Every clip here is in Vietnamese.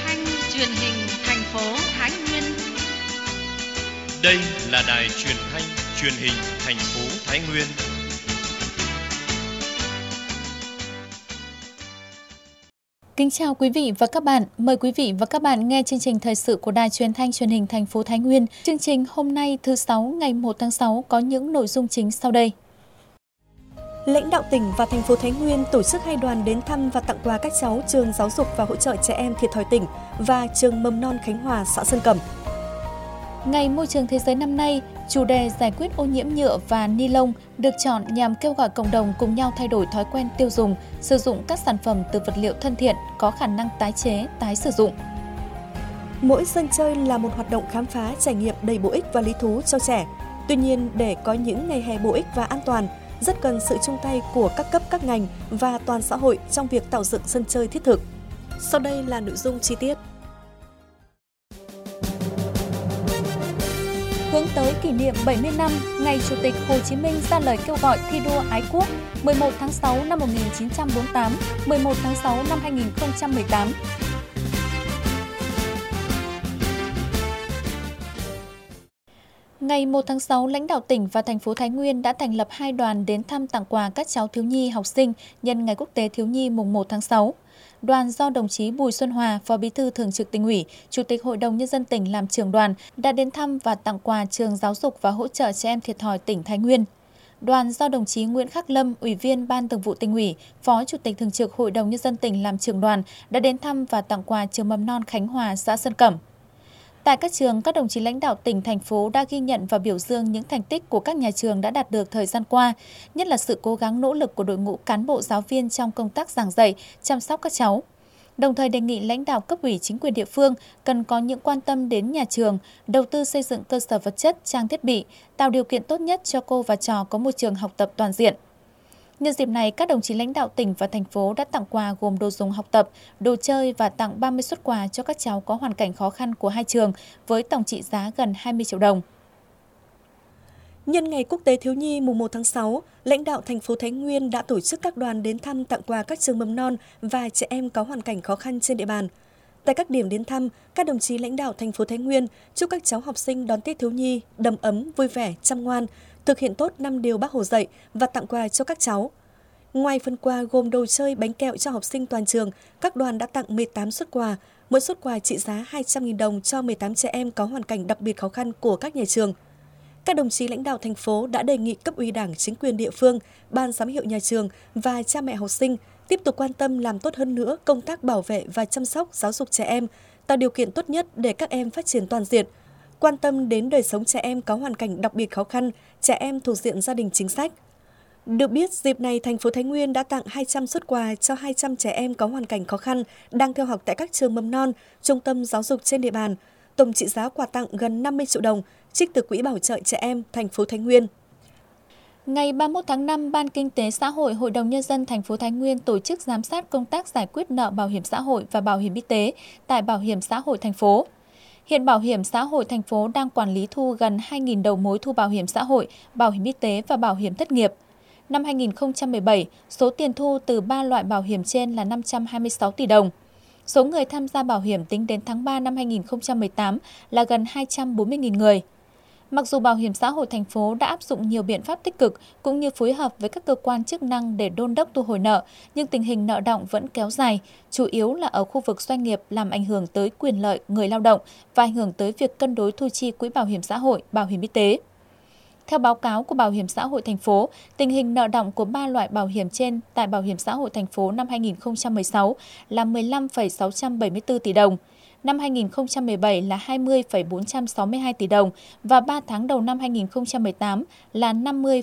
thanh truyền hình thành phố Thái Nguyên. Đây là đài truyền thanh truyền hình thành phố Thái Nguyên. Kính chào quý vị và các bạn. Mời quý vị và các bạn nghe chương trình thời sự của Đài Truyền thanh Truyền hình thành phố Thái Nguyên. Chương trình hôm nay thứ Sáu ngày 1 tháng 6 có những nội dung chính sau đây. Lãnh đạo tỉnh và thành phố Thái Nguyên tổ chức 2 đoàn đến thăm và tặng quà các cháu trường giáo dục và hỗ trợ trẻ em thiệt thòi tỉnh và trường mầm non Khánh Hòa, xã Sơn Cẩm. Ngày Môi trường Thế giới năm nay, chủ đề giải quyết ô nhiễm nhựa và ni lông được chọn nhằm kêu gọi cộng đồng cùng nhau thay đổi thói quen tiêu dùng, sử dụng các sản phẩm từ vật liệu thân thiện, có khả năng tái chế, tái sử dụng. Mỗi sân chơi là một hoạt động khám phá, trải nghiệm đầy bổ ích và lý thú cho trẻ. Tuy nhiên, để có những ngày hè bổ ích và an toàn, rất cần sự chung tay của các cấp các ngành và toàn xã hội trong việc tạo dựng sân chơi thiết thực. Sau đây là nội dung chi tiết. Hướng tới kỷ niệm 70 năm ngày Chủ tịch Hồ Chí Minh ra lời kêu gọi thi đua ái quốc 11 tháng 6 năm 1948, 11 tháng 6 năm 2018. Ngày 1 tháng 6, lãnh đạo tỉnh và thành phố Thái Nguyên đã thành lập 2 đoàn đến thăm tặng quà các cháu thiếu nhi học sinh nhân Ngày Quốc tế Thiếu nhi mùng 1 tháng 6. Đoàn do đồng chí Bùi Xuân Hòa, Phó Bí thư Thường trực Tỉnh ủy, Chủ tịch Hội đồng Nhân dân tỉnh làm trưởng đoàn đã đến thăm và tặng quà trường giáo dục và hỗ trợ trẻ em thiệt thòi tỉnh Thái Nguyên. Đoàn do đồng chí Nguyễn Khắc Lâm, Ủy viên Ban Thường vụ Tỉnh ủy, Phó Chủ tịch Thường trực Hội đồng Nhân dân tỉnh làm trưởng đoàn đã đến thăm và tặng quà trường mầm non Khánh Hòa, xã Sơn Cẩm. Tại các trường, các đồng chí lãnh đạo tỉnh, thành phố đã ghi nhận và biểu dương những thành tích của các nhà trường đã đạt được thời gian qua, nhất là sự cố gắng nỗ lực của đội ngũ cán bộ giáo viên trong công tác giảng dạy, chăm sóc các cháu. Đồng thời đề nghị lãnh đạo cấp ủy chính quyền địa phương cần có những quan tâm đến nhà trường, đầu tư xây dựng cơ sở vật chất, trang thiết bị, tạo điều kiện tốt nhất cho cô và trò có môi trường học tập toàn diện. Nhân dịp này, các đồng chí lãnh đạo tỉnh và thành phố đã tặng quà gồm đồ dùng học tập, đồ chơi và tặng 30 suất quà cho các cháu có hoàn cảnh khó khăn của 2 trường với tổng trị giá gần 20 triệu đồng. Nhân Ngày Quốc tế Thiếu nhi mùng 1 tháng 6, lãnh đạo thành phố Thái Nguyên đã tổ chức các đoàn đến thăm tặng quà các trường mầm non và trẻ em có hoàn cảnh khó khăn trên địa bàn. Tại các điểm đến thăm, các đồng chí lãnh đạo thành phố Thái Nguyên chúc các cháu học sinh đón Tết thiếu nhi đầm ấm, vui vẻ, chăm ngoan, thực hiện tốt 5 điều Bác Hồ dạy và tặng quà cho các cháu. Ngoài phần quà gồm đồ chơi, bánh kẹo cho học sinh toàn trường, các đoàn đã tặng 18 suất quà, mỗi suất quà trị giá 200.000 đồng cho 18 trẻ em có hoàn cảnh đặc biệt khó khăn của các nhà trường. Các đồng chí lãnh đạo thành phố đã đề nghị cấp ủy Đảng, chính quyền địa phương, ban giám hiệu nhà trường và cha mẹ học sinh tiếp tục quan tâm làm tốt hơn nữa công tác bảo vệ và chăm sóc giáo dục trẻ em, tạo điều kiện tốt nhất để các em phát triển toàn diện, quan tâm đến đời sống trẻ em có hoàn cảnh đặc biệt khó khăn, trẻ em thuộc diện gia đình chính sách. Được biết, dịp này thành phố Thái Nguyên đã tặng 200 suất quà cho 200 trẻ em có hoàn cảnh khó khăn đang theo học tại các trường mầm non, trung tâm giáo dục trên địa bàn. Tổng trị giá quà tặng gần 50 triệu đồng, trích từ Quỹ Bảo trợ Trẻ Em thành phố Thái Nguyên. Ngày 31 tháng 5, Ban Kinh tế Xã hội Hội đồng Nhân dân thành phố Thái Nguyên tổ chức giám sát công tác giải quyết nợ bảo hiểm xã hội và bảo hiểm y tế tại Bảo hiểm xã hội thành phố. Hiện Bảo hiểm xã hội thành phố đang quản lý thu gần 2.000 đầu mối thu bảo hiểm xã hội, bảo hiểm y tế và bảo hiểm thất nghiệp. Năm 2017, số tiền thu từ 3 loại bảo hiểm trên là 526 tỷ đồng. Số người tham gia bảo hiểm tính đến tháng 3 năm 2018 là gần 240.000 người. Mặc dù Bảo hiểm xã hội thành phố đã áp dụng nhiều biện pháp tích cực cũng như phối hợp với các cơ quan chức năng để đôn đốc thu hồi nợ, nhưng tình hình nợ đọng vẫn kéo dài, chủ yếu là ở khu vực doanh nghiệp làm ảnh hưởng tới quyền lợi người lao động và ảnh hưởng tới việc cân đối thu chi quỹ bảo hiểm xã hội, bảo hiểm y tế. Theo báo cáo của Bảo hiểm xã hội thành phố, tình hình nợ đọng của 3 loại bảo hiểm trên tại Bảo hiểm xã hội thành phố năm 2016 là 15,674 tỷ đồng, năm 2017 là 20,462 tỷ đồng và 3 tháng đầu năm 2018 là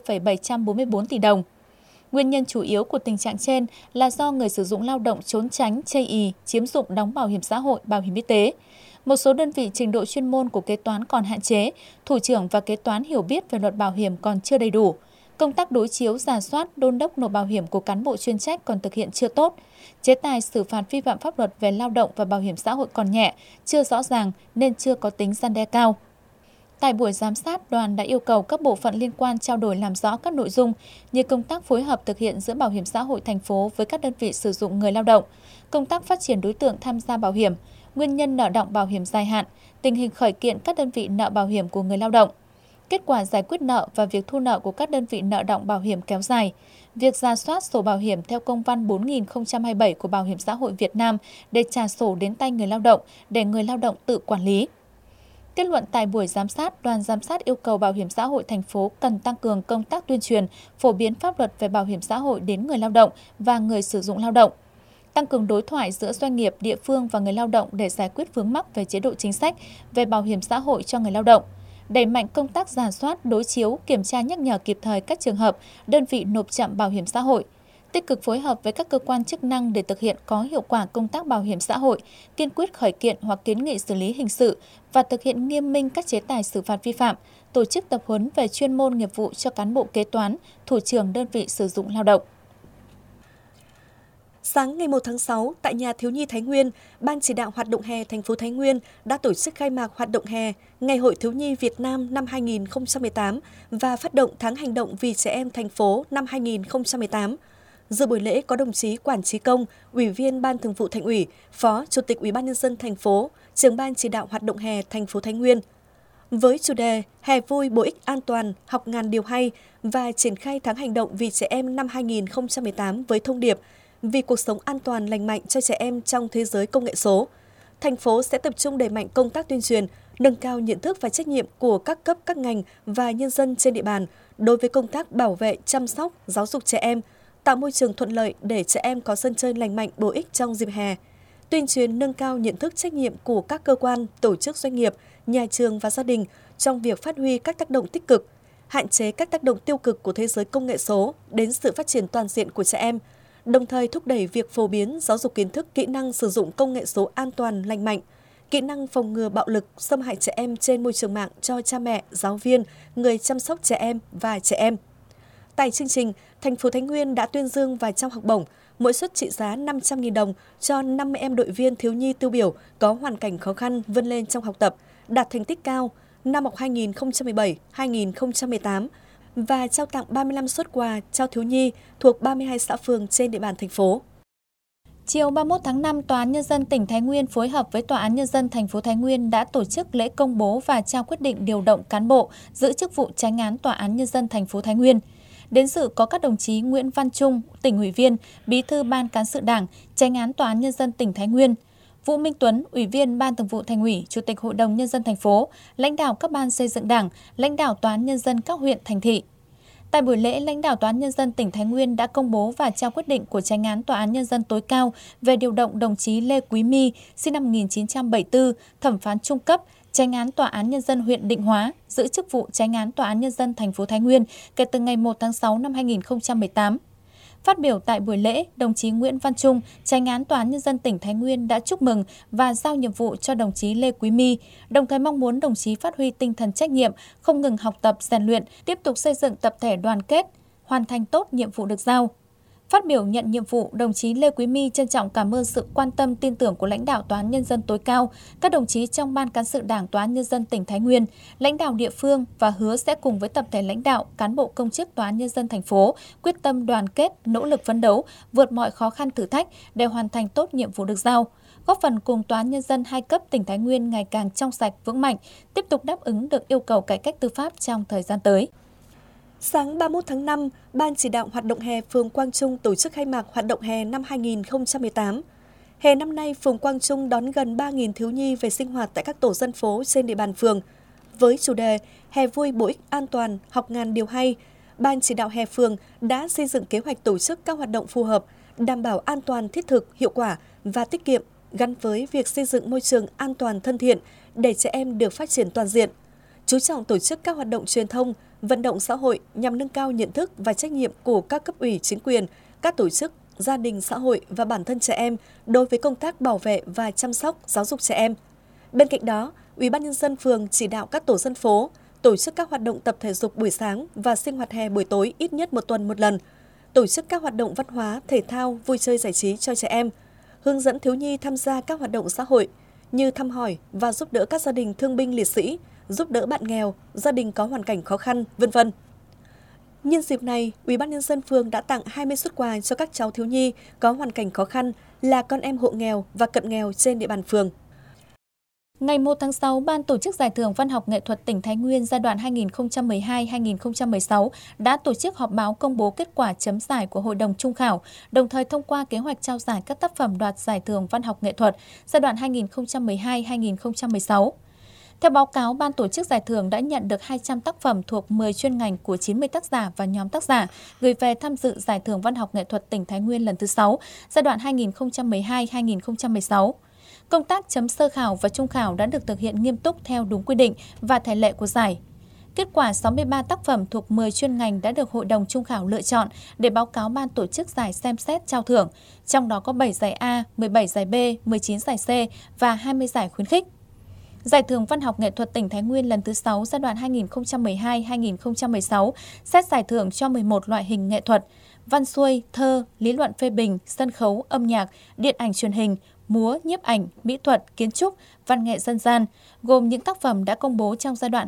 50,744 tỷ đồng. Nguyên nhân chủ yếu của tình trạng trên là do người sử dụng lao động trốn tránh, chây ỳ, chiếm dụng đóng bảo hiểm xã hội, bảo hiểm y tế. Một số đơn vị trình độ chuyên môn của kế toán còn hạn chế, thủ trưởng và kế toán hiểu biết về luật bảo hiểm còn chưa đầy đủ. Công tác đối chiếu, rà soát, đôn đốc nộp bảo hiểm của cán bộ chuyên trách còn thực hiện chưa tốt. Chế tài xử phạt vi phạm pháp luật về lao động và bảo hiểm xã hội còn nhẹ, chưa rõ ràng nên chưa có tính răn đe cao. Tại buổi giám sát, đoàn đã yêu cầu các bộ phận liên quan trao đổi làm rõ các nội dung như công tác phối hợp thực hiện giữa Bảo hiểm xã hội thành phố với các đơn vị sử dụng người lao động, công tác phát triển đối tượng tham gia bảo hiểm, nguyên nhân nợ đọng bảo hiểm dài hạn, tình hình khởi kiện các đơn vị nợ bảo hiểm của người lao động, kết quả giải quyết nợ và việc thu nợ của các đơn vị nợ đọng bảo hiểm kéo dài, việc rà soát sổ bảo hiểm theo công văn 4027 của Bảo hiểm xã hội Việt Nam để trả sổ đến tay người lao động để người lao động tự quản lý. Kết luận tại buổi giám sát, đoàn giám sát yêu cầu Bảo hiểm xã hội thành phố cần tăng cường công tác tuyên truyền, phổ biến pháp luật về bảo hiểm xã hội đến người lao động và người sử dụng lao động. Tăng cường đối thoại giữa doanh nghiệp, địa phương và người lao động để giải quyết vướng mắc về chế độ chính sách về bảo hiểm xã hội cho người lao động. Đẩy mạnh công tác rà soát, đối chiếu, kiểm tra nhắc nhở kịp thời các trường hợp, đơn vị nộp chậm bảo hiểm xã hội. Tích cực phối hợp với các cơ quan chức năng để thực hiện có hiệu quả công tác bảo hiểm xã hội, kiên quyết khởi kiện hoặc kiến nghị xử lý hình sự và thực hiện nghiêm minh các chế tài xử phạt vi phạm, tổ chức tập huấn về chuyên môn nghiệp vụ cho cán bộ kế toán, thủ trưởng đơn vị sử dụng lao động. Sáng ngày 1 tháng 6, tại nhà thiếu nhi Thái Nguyên, Ban chỉ đạo hoạt động hè thành phố Thái Nguyên đã tổ chức khai mạc hoạt động hè Ngày hội thiếu nhi Việt Nam năm 2018 và phát động tháng hành động vì trẻ em thành phố năm 2018. Dự buổi lễ có đồng chí Quản Chí Công, Ủy viên Ban Thường vụ Thành ủy, Phó Chủ tịch Ủy ban nhân dân thành phố, Trưởng ban chỉ đạo hoạt động hè thành phố Thái Nguyên. Với chủ đề Hè vui bổ ích an toàn, học ngàn điều hay và triển khai tháng hành động vì trẻ em năm 2018 với thông điệp vì cuộc sống an toàn lành mạnh cho trẻ em trong thế giới công nghệ số, thành phố sẽ tập trung đẩy mạnh công tác tuyên truyền, nâng cao nhận thức và trách nhiệm của các cấp, các ngành và nhân dân trên địa bàn đối với công tác bảo vệ, chăm sóc, giáo dục trẻ em, tạo môi trường thuận lợi để trẻ em có sân chơi lành mạnh bổ ích trong dịp hè. Tuyên truyền nâng cao nhận thức trách nhiệm của các cơ quan, tổ chức doanh nghiệp, nhà trường và gia đình trong việc phát huy các tác động tích cực, hạn chế các tác động tiêu cực của thế giới công nghệ số đến sự phát triển toàn diện của trẻ em, đồng thời thúc đẩy việc phổ biến giáo dục kiến thức kỹ năng sử dụng công nghệ số an toàn lành mạnh, kỹ năng phòng ngừa bạo lực, xâm hại trẻ em trên môi trường mạng cho cha mẹ, giáo viên, người chăm sóc trẻ em và trẻ em. Tại chương trình, thành phố Thái Nguyên đã tuyên dương và trao học bổng, mỗi suất trị giá 500.000 đồng cho 50 em đội viên thiếu nhi tiêu biểu có hoàn cảnh khó khăn vươn lên trong học tập, đạt thành tích cao năm học 2017-2018 và trao tặng 35 suất quà cho thiếu nhi thuộc 32 xã phường trên địa bàn thành phố. Chiều 31 tháng 5, Tòa án Nhân dân tỉnh Thái Nguyên phối hợp với Tòa án Nhân dân thành phố Thái Nguyên đã tổ chức lễ công bố và trao quyết định điều động cán bộ giữ chức vụ chánh án Tòa án Nhân dân thành phố Thái Nguyên. Đến dự có các đồng chí Nguyễn Văn Trung, tỉnh ủy viên, Bí thư Ban Cán sự Đảng, Chánh án Tòa án Nhân dân tỉnh Thái Nguyên, Vũ Minh Tuấn, Ủy viên Ban Thường vụ Thành ủy, Chủ tịch Hội đồng Nhân dân thành phố, lãnh đạo các ban xây dựng Đảng, lãnh đạo Tòa án Nhân dân các huyện, thành thị. Tại buổi lễ, lãnh đạo Tòa án Nhân dân tỉnh Thái Nguyên đã công bố và trao quyết định của Chánh án Tòa án Nhân dân tối cao về điều động đồng chí Lê Quý My, sinh năm 1974, thẩm phán trung cấp, Chánh án Tòa án Nhân dân huyện Định Hóa, giữ chức vụ Chánh án Tòa án Nhân dân thành phố Thái Nguyên kể từ ngày 1 tháng 6 năm 2018. Phát biểu tại buổi lễ, đồng chí Nguyễn Văn Trung, Chánh án Tòa án Nhân dân tỉnh Thái Nguyên đã chúc mừng và giao nhiệm vụ cho đồng chí Lê Quý My, đồng thời mong muốn đồng chí phát huy tinh thần trách nhiệm, không ngừng học tập, rèn luyện, tiếp tục xây dựng tập thể đoàn kết, hoàn thành tốt nhiệm vụ được giao. Phát biểu nhận nhiệm vụ, đồng chí Lê Quý My trân trọng cảm ơn sự quan tâm tin tưởng của lãnh đạo Tòa án Nhân dân tối cao, các đồng chí trong Ban Cán sự Đảng Tòa án Nhân dân tỉnh Thái Nguyên, lãnh đạo địa phương và hứa sẽ cùng với tập thể lãnh đạo, cán bộ công chức Tòa án Nhân dân thành phố quyết tâm đoàn kết, nỗ lực phấn đấu, vượt mọi khó khăn thử thách để hoàn thành tốt nhiệm vụ được giao, góp phần cùng Tòa án Nhân dân hai cấp tỉnh Thái Nguyên ngày càng trong sạch, vững mạnh, tiếp tục đáp ứng được yêu cầu cải cách tư pháp trong thời gian tới. Sáng 31 tháng 5, Ban chỉ đạo hoạt động hè phường Quang Trung tổ chức khai mạc hoạt động hè năm 2018. Hè năm nay, phường Quang Trung đón gần 3.000 thiếu nhi về sinh hoạt tại các tổ dân phố trên địa bàn phường. Với chủ đề Hè vui bổ ích an toàn, học ngàn điều hay, Ban chỉ đạo hè phường đã xây dựng kế hoạch tổ chức các hoạt động phù hợp, đảm bảo an toàn, thiết thực, hiệu quả và tiết kiệm, gắn với việc xây dựng môi trường an toàn thân thiện để trẻ em được phát triển toàn diện. Chú trọng tổ chức các hoạt động truyền thông, vận động xã hội nhằm nâng cao nhận thức và trách nhiệm của các cấp ủy chính quyền, các tổ chức, gia đình, xã hội và bản thân trẻ em đối với công tác bảo vệ và chăm sóc, giáo dục trẻ em. Bên cạnh đó, Ủy ban nhân dân phường chỉ đạo các tổ dân phố tổ chức các hoạt động tập thể dục buổi sáng và sinh hoạt hè buổi tối ít nhất một tuần một lần, tổ chức các hoạt động văn hóa, thể thao, vui chơi giải trí cho trẻ em, hướng dẫn thiếu nhi tham gia các hoạt động xã hội như thăm hỏi và giúp đỡ các gia đình thương binh liệt sĩ, giúp đỡ bạn nghèo, gia đình có hoàn cảnh khó khăn, v.v. Nhân dịp này, Ủy ban nhân dân phường đã tặng 20 suất quà cho các cháu thiếu nhi có hoàn cảnh khó khăn là con em hộ nghèo và cận nghèo trên địa bàn phường. Ngày 1 tháng 6, Ban tổ chức Giải thưởng Văn học nghệ thuật tỉnh Thái Nguyên giai đoạn 2012-2016 đã tổ chức họp báo công bố kết quả chấm giải của Hội đồng Trung khảo, đồng thời thông qua kế hoạch trao giải các tác phẩm đoạt Giải thưởng Văn học nghệ thuật giai đoạn 2012-2016. Theo báo cáo, Ban tổ chức giải thưởng đã nhận được 200 tác phẩm thuộc 10 chuyên ngành của 90 tác giả và nhóm tác giả gửi về tham dự Giải thưởng Văn học nghệ thuật tỉnh Thái Nguyên lần thứ 6, giai đoạn 2012-2016. Công tác chấm sơ khảo và trung khảo đã được thực hiện nghiêm túc theo đúng quy định và thể lệ của giải. Kết quả 63 tác phẩm thuộc 10 chuyên ngành đã được Hội đồng Trung khảo lựa chọn để báo cáo Ban tổ chức giải xem xét trao thưởng, trong đó có 7 giải A, 17 giải B, 19 giải C và 20 giải khuyến khích. Giải thưởng Văn học nghệ thuật tỉnh Thái Nguyên lần thứ 6 giai đoạn 2012-2016 xét giải thưởng cho 11 loại hình nghệ thuật: văn xuôi, thơ, lý luận phê bình, sân khấu, âm nhạc, điện ảnh truyền hình, múa, nhiếp ảnh, mỹ thuật, kiến trúc, văn nghệ dân gian, gồm những tác phẩm đã công bố trong giai đoạn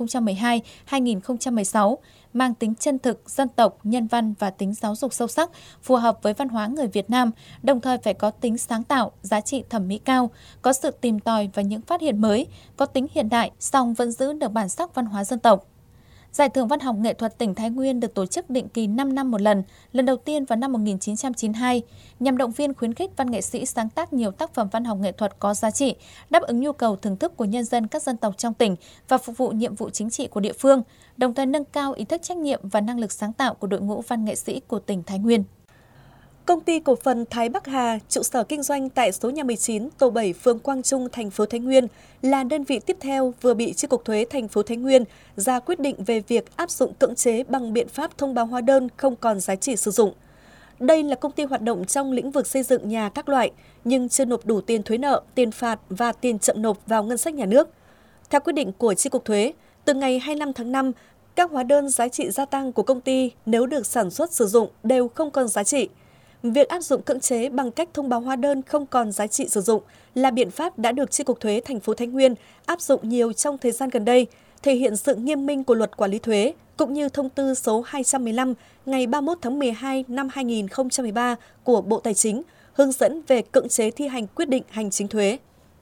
2012-2016, mang tính chân thực, dân tộc, nhân văn và tính giáo dục sâu sắc, phù hợp với văn hóa người Việt Nam, đồng thời phải có tính sáng tạo, giá trị thẩm mỹ cao, có sự tìm tòi và những phát hiện mới, có tính hiện đại, song vẫn giữ được bản sắc văn hóa dân tộc. Giải thưởng Văn học nghệ thuật tỉnh Thái Nguyên được tổ chức định kỳ 5 năm một lần đầu tiên vào năm 1992, nhằm động viên khuyến khích văn nghệ sĩ sáng tác nhiều tác phẩm văn học nghệ thuật có giá trị, đáp ứng nhu cầu thưởng thức của nhân dân các dân tộc trong tỉnh và phục vụ nhiệm vụ chính trị của địa phương, đồng thời nâng cao ý thức trách nhiệm và năng lực sáng tạo của đội ngũ văn nghệ sĩ của tỉnh Thái Nguyên. Công ty cổ phần Thái Bắc Hà, trụ sở kinh doanh tại số nhà 19, tổ 7, phường Quang Trung, thành phố Thái Nguyên là đơn vị tiếp theo vừa bị Chi cục Thuế thành phố Thái Nguyên ra quyết định về việc áp dụng cưỡng chế bằng biện pháp thông báo hóa đơn không còn giá trị sử dụng. Đây là công ty hoạt động trong lĩnh vực xây dựng nhà các loại nhưng chưa nộp đủ tiền thuế nợ, tiền phạt và tiền chậm nộp vào ngân sách nhà nước. Theo quyết định của Chi cục Thuế, từ ngày 25 tháng 5, các hóa đơn giá trị gia tăng của công ty nếu được sản xuất sử dụng đều không còn giá trị. Việc áp dụng cưỡng chế bằng cách thông báo hóa đơn không còn giá trị sử dụng là biện pháp đã được Chi cục Thuế thành phố Thái Nguyên áp dụng nhiều trong thời gian gần đây, thể hiện sự nghiêm minh của Luật Quản lý thuế cũng như thông tư số 215 ngày 31 tháng 12 năm 2013 của Bộ Tài chính hướng dẫn về cưỡng chế thi hành quyết định hành chính thuế.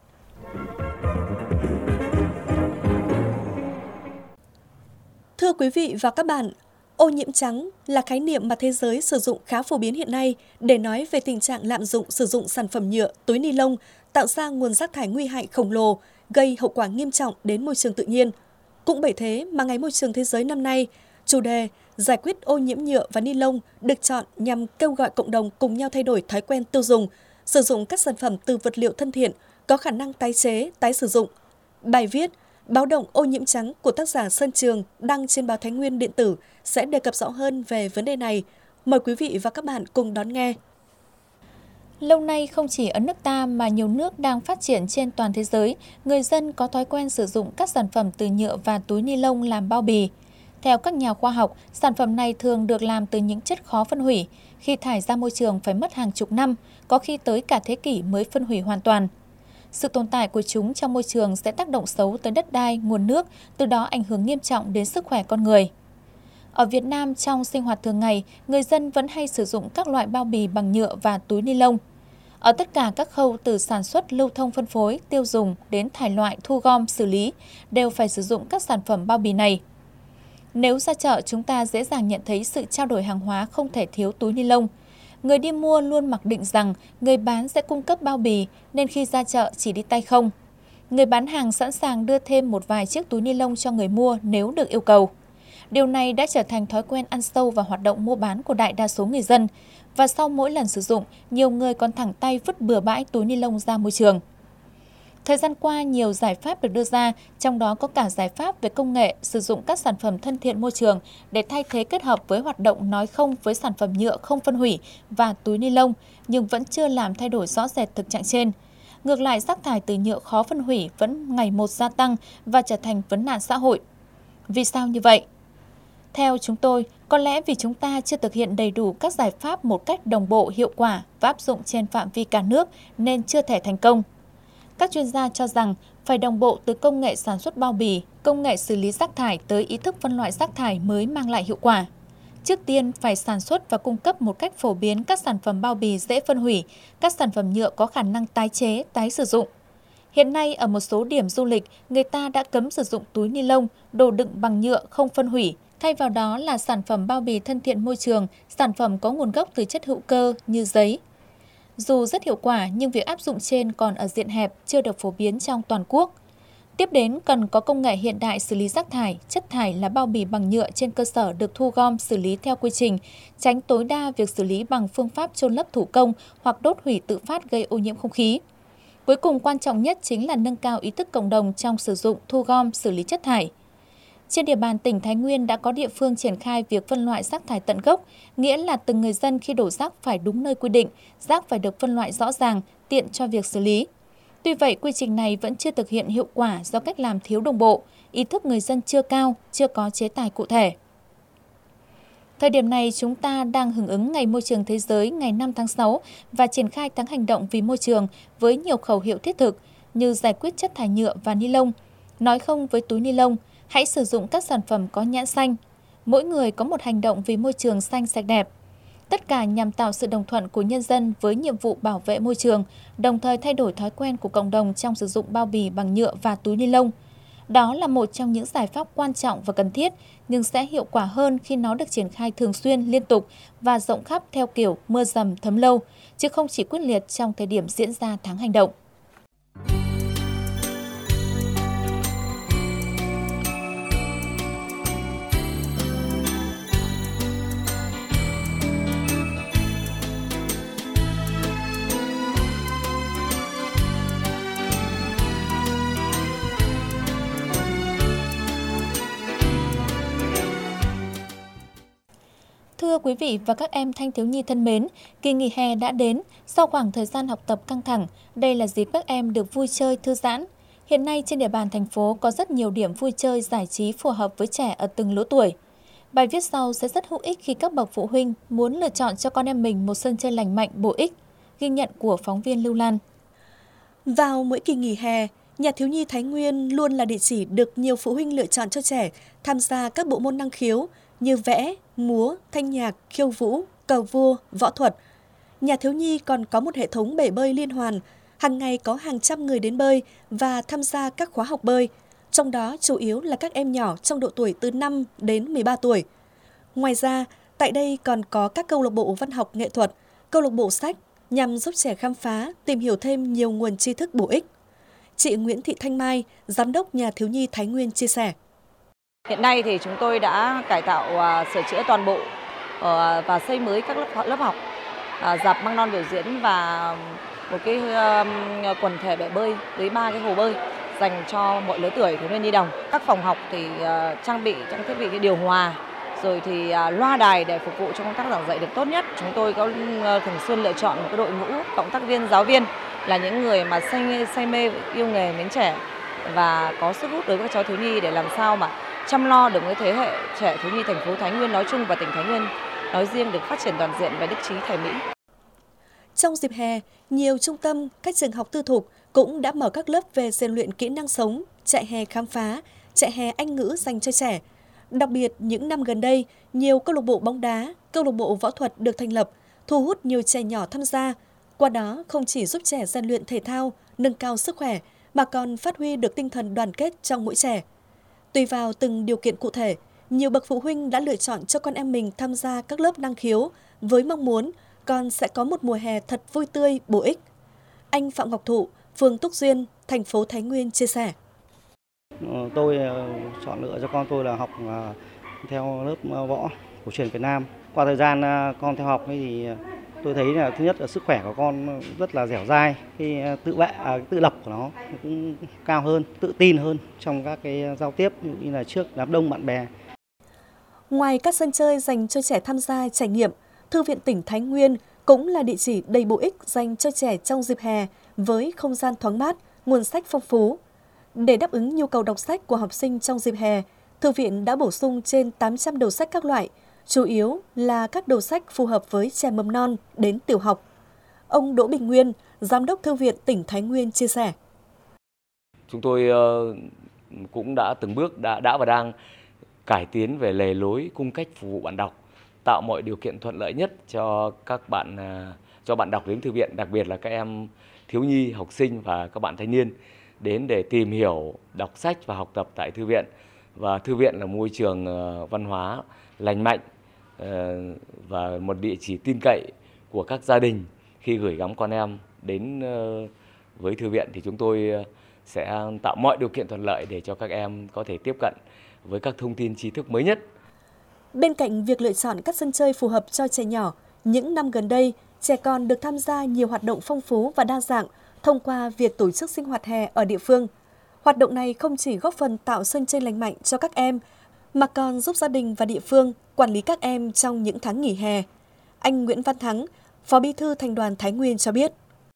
Thưa quý vị và các bạn, ô nhiễm trắng là khái niệm mà thế giới sử dụng khá phổ biến hiện nay để nói về tình trạng lạm dụng sử dụng sản phẩm nhựa, túi ni lông, tạo ra nguồn rác thải nguy hại khổng lồ, gây hậu quả nghiêm trọng đến môi trường tự nhiên. Cũng bởi thế mà Ngày Môi trường Thế giới năm nay, chủ đề giải quyết ô nhiễm nhựa và ni lông được chọn nhằm kêu gọi cộng đồng cùng nhau thay đổi thói quen tiêu dùng, sử dụng các sản phẩm từ vật liệu thân thiện, có khả năng tái chế, tái sử dụng. Bài viết Báo động ô nhiễm trắng của tác giả Sơn Trường đăng trên báo Thái Nguyên điện tử sẽ đề cập rõ hơn về vấn đề này. Mời quý vị và các bạn cùng đón nghe. Lâu nay không chỉ ở nước ta mà nhiều nước đang phát triển trên toàn thế giới, người dân có thói quen sử dụng các sản phẩm từ nhựa và túi ni lông làm bao bì. Theo các nhà khoa học, sản phẩm này thường được làm từ những chất khó phân hủy. Khi thải ra môi trường phải mất hàng chục năm, có khi tới cả thế kỷ mới phân hủy hoàn toàn. Sự tồn tại của chúng trong môi trường sẽ tác động xấu tới đất đai, nguồn nước, từ đó ảnh hưởng nghiêm trọng đến sức khỏe con người. Ở Việt Nam, trong sinh hoạt thường ngày, người dân vẫn hay sử dụng các loại bao bì bằng nhựa và túi ni lông. Ở tất cả các khâu từ sản xuất, lưu thông phân phối, tiêu dùng đến thải loại, thu gom, xử lý, đều phải sử dụng các sản phẩm bao bì này. Nếu ra chợ, chúng ta dễ dàng nhận thấy sự trao đổi hàng hóa không thể thiếu túi ni lông. Người đi mua luôn mặc định rằng người bán sẽ cung cấp bao bì nên khi ra chợ chỉ đi tay không. Người bán hàng sẵn sàng đưa thêm một vài chiếc túi ni lông cho người mua nếu được yêu cầu. Điều này đã trở thành thói quen ăn sâu vào hoạt động mua bán của đại đa số người dân. Và sau mỗi lần sử dụng, nhiều người còn thẳng tay vứt bừa bãi túi ni lông ra môi trường. Thời gian qua, nhiều giải pháp được đưa ra, trong đó có cả giải pháp về công nghệ sử dụng các sản phẩm thân thiện môi trường để thay thế kết hợp với hoạt động nói không với sản phẩm nhựa không phân hủy và túi ni lông, nhưng vẫn chưa làm thay đổi rõ rệt thực trạng trên. Ngược lại, rác thải từ nhựa khó phân hủy vẫn ngày một gia tăng và trở thành vấn nạn xã hội. Vì sao như vậy? Theo chúng tôi, có lẽ vì chúng ta chưa thực hiện đầy đủ các giải pháp một cách đồng bộ, hiệu quả và áp dụng trên phạm vi cả nước nên chưa thể thành công. Các chuyên gia cho rằng phải đồng bộ từ công nghệ sản xuất bao bì, công nghệ xử lý rác thải tới ý thức phân loại rác thải mới mang lại hiệu quả. Trước tiên, phải sản xuất và cung cấp một cách phổ biến các sản phẩm bao bì dễ phân hủy, các sản phẩm nhựa có khả năng tái chế, tái sử dụng. Hiện nay ở một số điểm du lịch, người ta đã cấm sử dụng túi ni lông, đồ đựng bằng nhựa không phân hủy. Thay vào đó là sản phẩm bao bì thân thiện môi trường, sản phẩm có nguồn gốc từ chất hữu cơ như giấy. Dù rất hiệu quả nhưng việc áp dụng trên còn ở diện hẹp, chưa được phổ biến trong toàn quốc. Tiếp đến cần có công nghệ hiện đại xử lý rác thải, chất thải là bao bì bằng nhựa trên cơ sở được thu gom xử lý theo quy trình, tránh tối đa việc xử lý bằng phương pháp chôn lấp thủ công hoặc đốt hủy tự phát gây ô nhiễm không khí. Cuối cùng quan trọng nhất chính là nâng cao ý thức cộng đồng trong sử dụng, thu gom, xử lý chất thải. Trên địa bàn tỉnh Thái Nguyên đã có địa phương triển khai việc phân loại rác thải tận gốc, nghĩa là từng người dân khi đổ rác phải đúng nơi quy định, rác phải được phân loại rõ ràng, tiện cho việc xử lý. Tuy vậy, quy trình này vẫn chưa thực hiện hiệu quả do cách làm thiếu đồng bộ, ý thức người dân chưa cao, chưa có chế tài cụ thể. Thời điểm này, chúng ta đang hưởng ứng Ngày Môi trường Thế giới ngày 5 tháng 6 và triển khai tháng hành động vì môi trường với nhiều khẩu hiệu thiết thực như giải quyết chất thải nhựa và ni lông, nói không với túi ni lông, hãy sử dụng các sản phẩm có nhãn xanh. Mỗi người có một hành động vì môi trường xanh sạch đẹp. Tất cả nhằm tạo sự đồng thuận của nhân dân với nhiệm vụ bảo vệ môi trường, đồng thời thay đổi thói quen của cộng đồng trong sử dụng bao bì bằng nhựa và túi ni lông. Đó là một trong những giải pháp quan trọng và cần thiết, nhưng sẽ hiệu quả hơn khi nó được triển khai thường xuyên, liên tục và rộng khắp theo kiểu mưa dầm thấm lâu, chứ không chỉ quyết liệt trong thời điểm diễn ra tháng hành động. Thưa quý vị và các em thanh thiếu nhi thân mến, kỳ nghỉ hè đã đến. Sau khoảng thời gian học tập căng thẳng, đây là dịp các em được vui chơi thư giãn. Hiện nay trên địa bàn thành phố có rất nhiều điểm vui chơi giải trí phù hợp với trẻ ở từng lứa tuổi. Bài viết sau sẽ rất hữu ích khi các bậc phụ huynh muốn lựa chọn cho con em mình một sân chơi lành mạnh, bổ ích. Ghi nhận của phóng viên Lưu Lan. Vào mỗi kỳ nghỉ hè, Nhà thiếu nhi Thái Nguyên luôn là địa chỉ được nhiều phụ huynh lựa chọn cho trẻ tham gia các bộ môn năng khiếu như vẽ, múa, thanh nhạc, khiêu vũ, cờ vua, võ thuật. Nhà thiếu nhi còn có một hệ thống bể bơi liên hoàn, hàng ngày có hàng trăm người đến bơi và tham gia các khóa học bơi, trong đó chủ yếu là các em nhỏ trong độ tuổi từ 5 đến 13 tuổi. Ngoài ra, tại đây còn có các câu lạc bộ văn học nghệ thuật, câu lạc bộ sách nhằm giúp trẻ khám phá, tìm hiểu thêm nhiều nguồn tri thức bổ ích. Chị Nguyễn Thị Thanh Mai, Giám đốc Nhà thiếu nhi Thái Nguyên chia sẻ. Hiện nay thì chúng tôi đã cải tạo, sửa chữa toàn bộ và xây mới các lớp học, rạp măng non biểu diễn và một cái quần thể bể bơi với 3 cái hồ bơi dành cho mọi lứa tuổi thiếu niên nhi đồng. Các phòng học thì trang thiết bị điều hòa, rồi thì loa đài để phục vụ cho công tác giảng dạy được tốt nhất. Chúng tôi có thường xuyên lựa chọn một cái đội ngũ cộng tác viên, giáo viên là những người mà say mê, yêu nghề, mến trẻ và có sức hút đối với các cháu thiếu nhi để làm sao mà chăm lo được với thế hệ trẻ thiếu nhi thành phố Thái Nguyên nói chung và tỉnh Thái Nguyên nói riêng được phát triển toàn diện về đức trí thẩm mỹ. Trong dịp hè, nhiều trung tâm, các trường học tư thục cũng đã mở các lớp về rèn luyện kỹ năng sống, trại hè khám phá, trại hè Anh ngữ dành cho trẻ. Đặc biệt, những năm gần đây, nhiều câu lạc bộ bóng đá, câu lạc bộ võ thuật được thành lập, thu hút nhiều trẻ nhỏ tham gia. Qua đó, không chỉ giúp trẻ rèn luyện thể thao, nâng cao sức khỏe, mà còn phát huy được tinh thần đoàn kết trong mỗi trẻ. Tùy vào từng điều kiện cụ thể, nhiều bậc phụ huynh đã lựa chọn cho con em mình tham gia các lớp năng khiếu với mong muốn con sẽ có một mùa hè thật vui tươi, bổ ích. Anh Phạm Ngọc Thụ, phường Túc Duyên, thành phố Thái Nguyên chia sẻ. Tôi chọn lựa cho con tôi là học theo lớp võ cổ truyền Việt Nam. Qua thời gian con theo học thì tôi thấy là thứ nhất là sức khỏe của con rất là dẻo dai, cái tự lập của nó cũng cao hơn, tự tin hơn trong các cái giao tiếp như là trước đám đông bạn bè. Ngoài các sân chơi dành cho trẻ tham gia trải nghiệm, Thư viện tỉnh Thái Nguyên cũng là địa chỉ đầy bổ ích dành cho trẻ trong dịp hè với không gian thoáng mát, nguồn sách phong phú. Để đáp ứng nhu cầu đọc sách của học sinh trong dịp hè, Thư viện đã bổ sung trên 800 đầu sách các loại, chủ yếu là các đầu sách phù hợp với trẻ mầm non đến tiểu học. Ông Đỗ Bình Nguyên, Giám đốc Thư viện tỉnh Thái Nguyên chia sẻ. Chúng tôi cũng đã từng bước đã và đang cải tiến về lề lối cung cách phục vụ bạn đọc, tạo mọi điều kiện thuận lợi nhất cho các bạn đọc đến thư viện, đặc biệt là các em thiếu nhi, học sinh và các bạn thanh niên. đến để tìm hiểu, đọc sách và học tập tại thư viện. Và thư viện là môi trường văn hóa lành mạnh và một địa chỉ tin cậy của các gia đình. Khi gửi gắm con em đến với thư viện thì chúng tôi sẽ tạo mọi điều kiện thuận lợi để cho các em có thể tiếp cận với các thông tin tri thức mới nhất. Bên cạnh việc lựa chọn các sân chơi phù hợp cho trẻ nhỏ, những năm gần đây, trẻ con được tham gia nhiều hoạt động phong phú và đa dạng thông qua việc tổ chức sinh hoạt hè ở địa phương. Hoạt động này không chỉ góp phần tạo sân chơi lành mạnh cho các em, mà còn giúp gia đình và địa phương quản lý các em trong những tháng nghỉ hè. Anh Nguyễn Văn Thắng, Phó Bí thư Thành đoàn Thái Nguyên cho biết.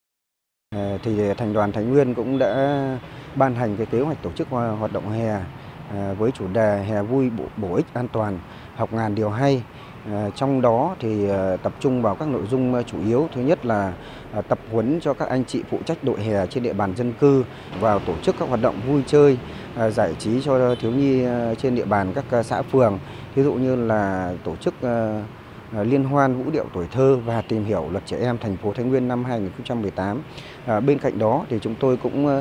Thì Thành đoàn Thái Nguyên cũng đã ban hành cái kế hoạch tổ chức hoạt động hè với chủ đề hè vui bổ ích an toàn, học ngàn điều hay. Trong đó thì tập trung vào các nội dung chủ yếu. Thứ nhất là tập huấn cho các anh chị phụ trách đội hè trên địa bàn dân cư, vào tổ chức các hoạt động vui chơi, giải trí cho thiếu nhi trên địa bàn các xã phường. Ví dụ như là tổ chức liên hoan vũ điệu tuổi thơ và tìm hiểu luật trẻ em thành phố Thái Nguyên năm 2018. Bên cạnh đó thì chúng tôi cũng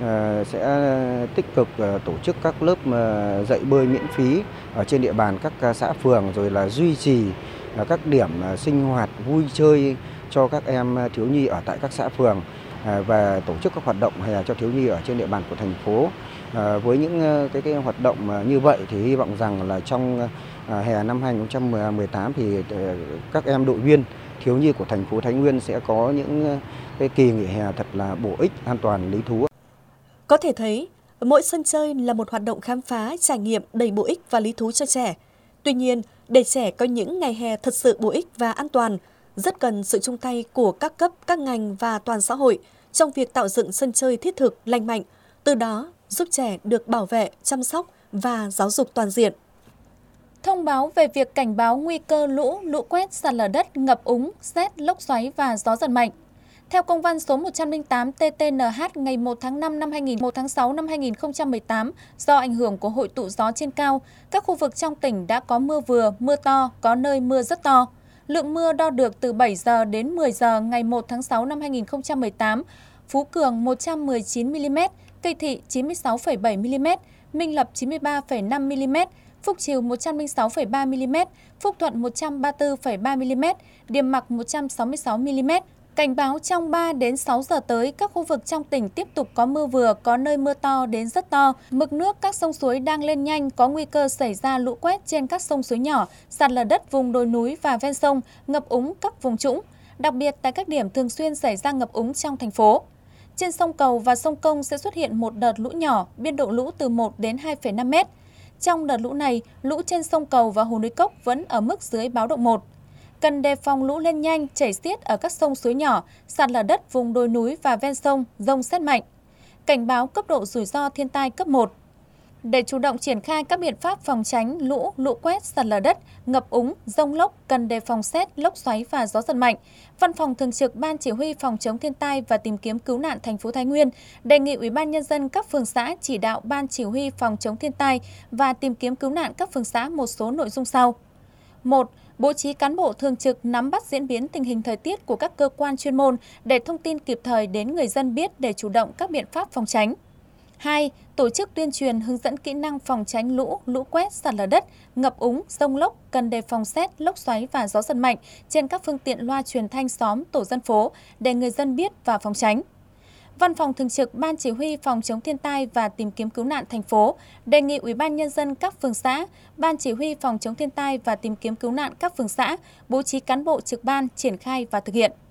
sẽ tích cực tổ chức các lớp dạy bơi miễn phí ở trên địa bàn các xã phường, rồi là duy trì các điểm sinh hoạt vui chơi cho các em thiếu nhi ở tại các xã phường và tổ chức các hoạt động hè cho thiếu nhi ở trên địa bàn của thành phố. Với những cái hoạt động như vậy thì hy vọng rằng là trong hè năm 2018 thì các em đội viên thiếu nhi của thành phố Thái Nguyên sẽ có những cái kỳ nghỉ hè thật là bổ ích, an toàn, lý thú. Có thể thấy, mỗi sân chơi là một hoạt động khám phá, trải nghiệm đầy bổ ích và lý thú cho trẻ. Tuy nhiên, để trẻ có những ngày hè thật sự bổ ích và an toàn, rất cần sự chung tay của các cấp, các ngành và toàn xã hội trong việc tạo dựng sân chơi thiết thực, lành mạnh, từ đó giúp trẻ được bảo vệ, chăm sóc và giáo dục toàn diện. Thông báo về việc cảnh báo nguy cơ lũ, lũ quét, sạt lở đất, ngập úng, sét, lốc xoáy và gió giật mạnh. Theo công văn số 108 TTNH ngày 1 tháng 5 năm 1 tháng 6 năm 2018, do ảnh hưởng của hội tụ gió trên cao, các khu vực trong tỉnh đã có mưa vừa, mưa to, có nơi mưa rất to. Lượng mưa đo được từ 7 giờ đến 10 giờ ngày 1 tháng 6 năm 2018, Phú Cường 119 mm, Cây Thị 96,7 mm, Minh Lập 93,5 mm, Phúc Trìu 106,3 mm, Phúc Thuận 134,3 mm, Điềm Mặc 166 mm. Cảnh báo trong 3 đến 6 giờ tới, các khu vực trong tỉnh tiếp tục có mưa vừa, có nơi mưa to đến rất to. Mực nước các sông suối đang lên nhanh, có nguy cơ xảy ra lũ quét trên các sông suối nhỏ, sạt lở đất vùng đồi núi và ven sông, ngập úng các vùng trũng, đặc biệt tại các điểm thường xuyên xảy ra ngập úng trong thành phố. Trên sông Cầu và sông Công sẽ xuất hiện một đợt lũ nhỏ, biên độ lũ từ 1 đến 2,5 m. Trong đợt lũ này, lũ trên sông Cầu và Hồ Núi Cốc vẫn ở mức dưới báo động 1. Cần đề phòng lũ lên nhanh, chảy xiết ở các sông suối nhỏ, sạt lở đất vùng đồi núi và ven sông, dông sét mạnh. Cảnh báo cấp độ rủi ro thiên tai cấp 1. Để chủ động triển khai các biện pháp phòng tránh lũ, lũ quét, sạt lở đất, ngập úng, dông lốc, cần đề phòng sét, lốc xoáy và gió giật mạnh. Văn phòng Thường trực Ban Chỉ huy Phòng chống thiên tai và tìm kiếm cứu nạn thành phố Thái Nguyên đề nghị Ủy ban nhân dân các phường xã chỉ đạo Ban Chỉ huy Phòng chống thiên tai và tìm kiếm cứu nạn các phường xã một số nội dung sau. 1. Bố trí cán bộ thường trực nắm bắt diễn biến tình hình thời tiết của các cơ quan chuyên môn để thông tin kịp thời đến người dân biết để chủ động các biện pháp phòng tránh. 2. Tổ chức tuyên truyền hướng dẫn kỹ năng phòng tránh lũ, lũ quét, sạt lở đất, ngập úng, dông lốc, cần đề phòng sét, lốc xoáy và gió giật mạnh trên các phương tiện loa truyền thanh xóm, tổ dân phố để người dân biết và phòng tránh. Văn phòng Thường trực Ban Chỉ huy Phòng chống thiên tai và tìm kiếm cứu nạn thành phố đề nghị Ủy ban nhân dân các phường xã, Ban Chỉ huy Phòng chống thiên tai và tìm kiếm cứu nạn các phường xã bố trí cán bộ trực ban triển khai và thực hiện.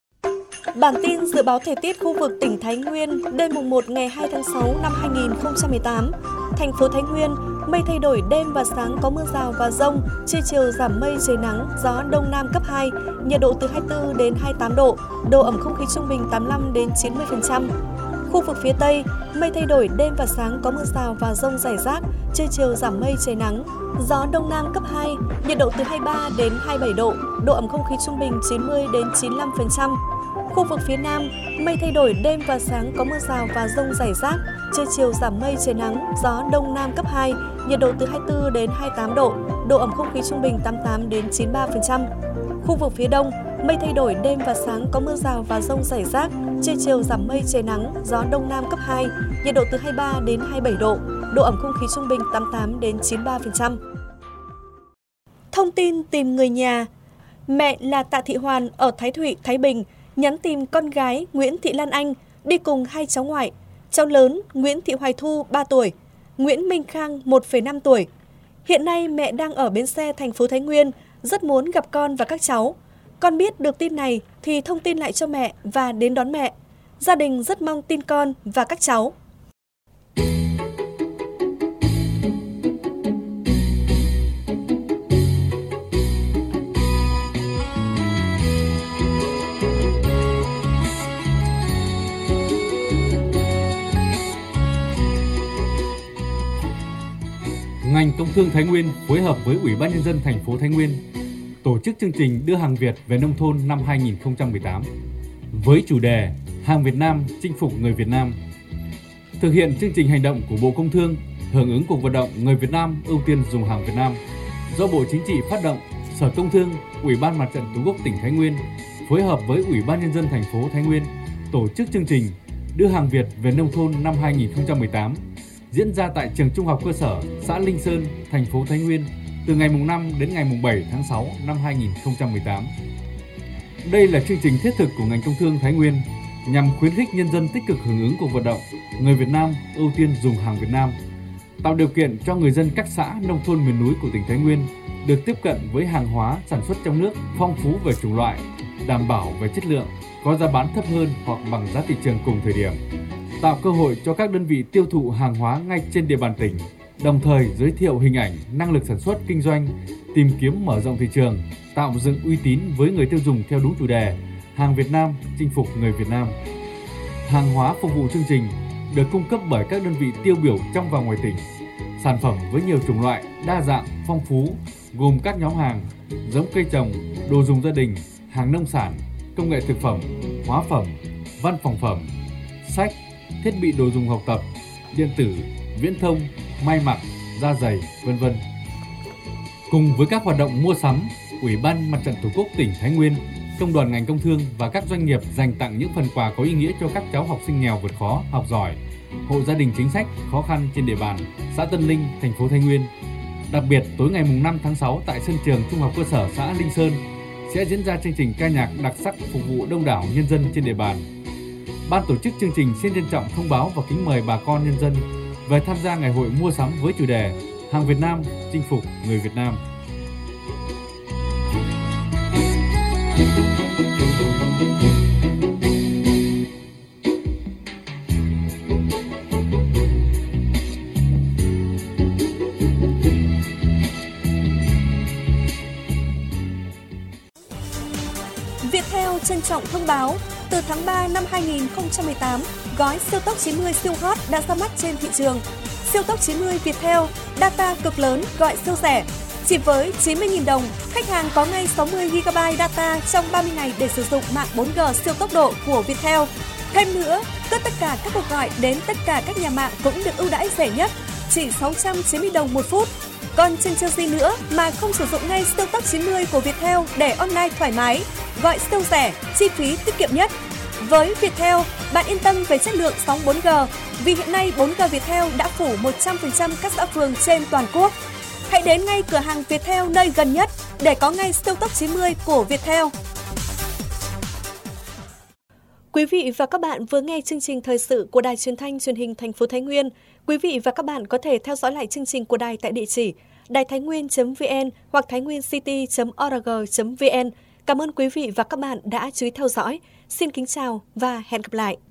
Bản tin dự báo thời tiết khu vực tỉnh Thái Nguyên đêm mùng 1 ngày 2 tháng 6 năm 2018. Thành phố Thái Nguyên, mây thay đổi, đêm và sáng có mưa rào và dông, trưa chiều giảm mây trời nắng, gió đông nam cấp 2, nhiệt độ từ 24 đến 28 độ, độ ẩm không khí trung bình 85 đến 90%. Khu vực phía Tây, mây thay đổi, đêm và sáng có mưa rào và dông rải rác, trưa chiều giảm mây trời nắng, gió đông nam cấp 2, nhiệt độ từ 23 đến 27 độ, độ ẩm không khí trung bình 90 đến 95%. Khu vực phía Nam, mây thay đổi, đêm và sáng có mưa rào và dông rải rác, trưa chiều giảm mây trời nắng, gió đông nam cấp 2, nhiệt độ từ 24 đến 28 độ, độ ẩm không khí trung bình 88 đến 93%. Khu vực phía Đông, mây thay đổi, đêm và sáng có mưa rào và dông rải rác, trưa chiều giảm mây trời nắng, gió đông nam cấp 2, nhiệt độ từ 23 đến 27 độ, độ ẩm không khí trung bình 88 đến 93%. Thông tin tìm người nhà. Mẹ là Tạ Thị Hoàn ở Thái Thụy, Thái Bình nhắn tìm con gái Nguyễn Thị Lan Anh đi cùng hai cháu ngoại. Cháu lớn Nguyễn Thị Hoài Thu 3 tuổi, Nguyễn Minh Khang 1,5 tuổi. Hiện nay mẹ đang ở bến xe thành phố Thái Nguyên, rất muốn gặp con và các cháu. Con biết được tin này thì thông tin lại cho mẹ và đến đón mẹ. Gia đình rất mong tin con và các cháu. Ngành Công thương Thái Nguyên phối hợp với Ủy ban Nhân dân thành phố Thái Nguyên tổ chức chương trình đưa hàng Việt về nông thôn năm 2018 với chủ đề Hàng Việt Nam chinh phục người Việt Nam. Thực hiện chương trình hành động của Bộ Công Thương hưởng ứng cuộc vận động Người Việt Nam ưu tiên dùng hàng Việt Nam do Bộ Chính trị phát động, Sở Công Thương, Ủy ban Mặt trận Tổ quốc tỉnh Thái Nguyên phối hợp với Ủy ban Nhân dân thành phố Thái Nguyên tổ chức chương trình đưa hàng Việt về nông thôn năm 2018 diễn ra tại trường Trung học cơ sở xã Linh Sơn, thành phố Thái Nguyên từ ngày 5 đến ngày 7 tháng 6 năm 2018. Đây là chương trình thiết thực của ngành công thương Thái Nguyên nhằm khuyến khích nhân dân tích cực hưởng ứng cuộc vận động Người Việt Nam ưu tiên dùng hàng Việt Nam, tạo điều kiện cho người dân các xã nông thôn miền núi của tỉnh Thái Nguyên được tiếp cận với hàng hóa sản xuất trong nước phong phú về chủng loại, đảm bảo về chất lượng, có giá bán thấp hơn hoặc bằng giá thị trường cùng thời điểm, tạo cơ hội cho các đơn vị tiêu thụ hàng hóa ngay trên địa bàn tỉnh, đồng thời giới thiệu hình ảnh, năng lực sản xuất, kinh doanh, tìm kiếm mở rộng thị trường, tạo dựng uy tín với người tiêu dùng theo đúng chủ đề Hàng Việt Nam chinh phục người Việt Nam. Hàng hóa phục vụ chương trình được cung cấp bởi các đơn vị tiêu biểu trong và ngoài tỉnh, sản phẩm với nhiều chủng loại, đa dạng, phong phú, gồm các nhóm hàng, giống cây trồng, đồ dùng gia đình, hàng nông sản, công nghệ thực phẩm, hóa phẩm, văn phòng phẩm, sách, thiết bị đồ dùng học tập, điện tử, viễn thông, may mặc, da giày, v.v. Cùng với các hoạt động mua sắm, Ủy ban Mặt trận Tổ quốc tỉnh Thái Nguyên, Công đoàn ngành công thương và các doanh nghiệp dành tặng những phần quà có ý nghĩa cho các cháu học sinh nghèo vượt khó, học giỏi, hộ gia đình chính sách khó khăn trên địa bàn xã Tân Linh, thành phố Thái Nguyên. Đặc biệt, tối ngày 5 tháng 6 tại sân trường Trung học cơ sở xã Linh Sơn sẽ diễn ra chương trình ca nhạc đặc sắc phục vụ đông đảo nhân dân trên địa bàn. Ban tổ chức chương trình xin trân trọng thông báo và kính mời bà con nhân dân về tham gia ngày hội mua sắm với chủ đề Hàng Việt Nam chinh phục người Việt Nam. Viettel trân trọng thông báo, từ tháng 3 năm 2018, gói siêu tốc 90 siêu hot đã ra mắt trên thị trường. Siêu tốc 90 Viettel, data cực lớn, gọi siêu rẻ. Chỉ với 90.000 đồng, khách hàng có ngay 60GB data trong 30 ngày để sử dụng mạng 4G siêu tốc độ của Viettel. Thêm nữa, tất cả các cuộc gọi đến tất cả các nhà mạng cũng được ưu đãi rẻ nhất, chỉ 690 đồng một phút. Còn chần chờ gì nữa mà không sử dụng ngay siêu tốc 90 của Viettel để online thoải mái, gọi siêu rẻ, chi phí tiết kiệm nhất. Với Viettel, bạn yên tâm về chất lượng sóng 4G vì hiện nay 4G Viettel đã phủ 100% các xã phường trên toàn quốc. Hãy đến ngay cửa hàng Viettel nơi gần nhất để có ngay siêu tốc 90 của Viettel. Quý vị và các bạn vừa nghe chương trình thời sự của Đài Truyền thanh Truyền hình thành phố Thái Nguyên. Quý vị và các bạn có thể theo dõi lại chương trình của đài tại địa chỉ đàitháinguyen.vn hoặc tháinguincity.org.vn. Cảm ơn quý vị và các bạn đã chú ý theo dõi. Xin kính chào và hẹn gặp lại.